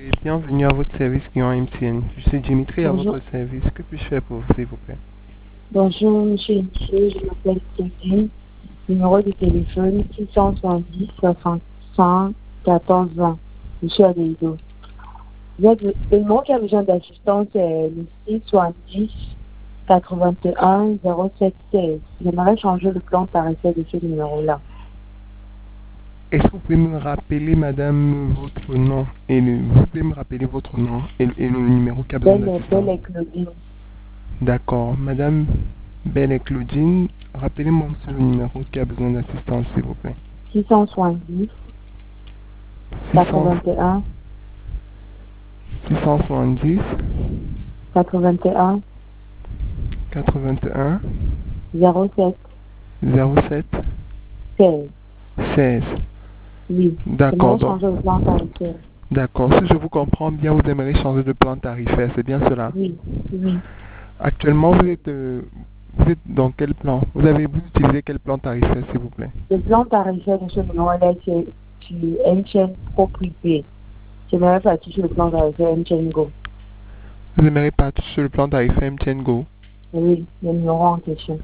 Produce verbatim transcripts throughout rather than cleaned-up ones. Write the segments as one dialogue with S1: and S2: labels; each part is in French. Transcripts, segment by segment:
S1: et bienvenue à votre service client M T N. Je suis Dimitri à
S2: Bonjour.
S1: votre service. Que puis-je faire pour vous, s'il vous plaît?
S2: Bonjour, monsieur et monsieur, je m'appelle Kevin. Numéro de téléphone six cent soixante-dix soixante-cinq quatorze vingt. Monsieur Adéido. Le numéro qui a besoin d'assistance est le six cent soixante-dix quatre-vingt-un zéro sept seize. J'aimerais changer le plan tarifaire de ce numéro-là.
S1: Est-ce que vous pouvez me rappeler, madame, votre nom et le, vous pouvez me rappeler votre nom et, et le numéro qui a besoin
S2: Belle,
S1: d'assistance?
S2: belle et Claudine.
S1: D'accord. Madame Belle et Claudine, rappelez-moi aussi le numéro qui a besoin d'assistance, s'il vous plaît.
S2: six cent soixante-dix
S1: six cents,
S2: quatre-vingt-un
S1: six cent soixante-dix
S2: quatre-vingt-un
S1: quatre-vingt-un
S2: zéro sept
S1: zéro sept
S2: seize.
S1: seize.
S2: Oui.
S1: D'accord.
S2: J'aimerais
S1: Donc,
S2: changer le plan tarifaire.
S1: d'accord. Si je vous comprends bien, vous aimeriez changer de plan tarifaire, c'est bien cela?
S2: Oui, oui.
S1: Actuellement, vous êtes, euh, vous êtes dans quel plan? Vous avez vous utilisez quel plan tarifaire, s'il vous plaît?
S2: Le plan tarifaire de ce numéro-là, c'est sur M T N Pro Prépaid. J'aimerais partir sur le plan tarifaire M T N Go.
S1: Vous aimeriez partir sur le plan tarifaire M T N Go?
S2: Oui, le numéro en question.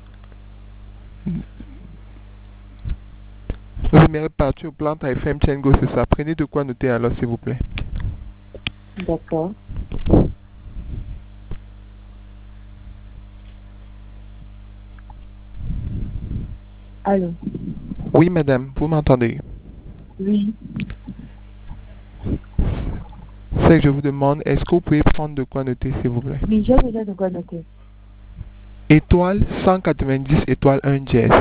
S1: Vous aimeriez partir au plan tarifaire M T N Go, c'est ça? Prenez de quoi noter alors, s'il vous plaît.
S2: D'accord. Allô?
S1: Oui, madame, vous m'entendez?
S2: Oui.
S1: C'est que je vous demande, est-ce que vous pouvez prendre de quoi noter, s'il vous plaît?
S2: Oui, j'ai déjà de quoi noter.
S1: Étoile cent quatre-vingt-dix, étoile un dièse.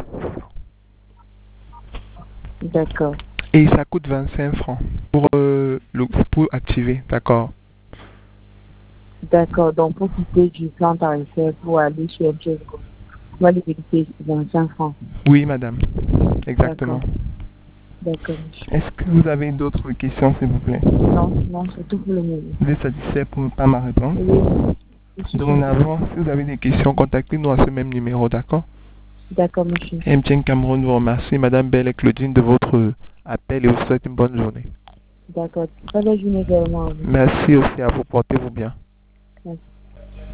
S2: D'accord.
S1: Et ça coûte vingt-cinq francs pour, euh, le, pour activer, d'accord?
S2: D'accord. Donc, pour quitter du plan tarifaire pour aller sur M T N Go, on va les éviter vingt-cinq francs.
S1: Oui, madame. Exactement.
S2: D'accord, monsieur.
S1: Est-ce que vous avez d'autres questions, s'il vous plaît?
S2: Non, non, c'est tout pour le moment.
S1: Vous êtes satisfait pour ne pas ma réponse?
S2: Oui.
S1: Dorénavant, si vous avez des questions, contactez-nous à ce même numéro, d'accord?
S2: D'accord, monsieur.
S1: M T N Cameroun vous remercie, Madame Belle et Claudine, de votre appel et vous souhaite une bonne journée.
S2: D'accord. Très belle journée également.
S1: Merci aussi à vous, portez-vous bien.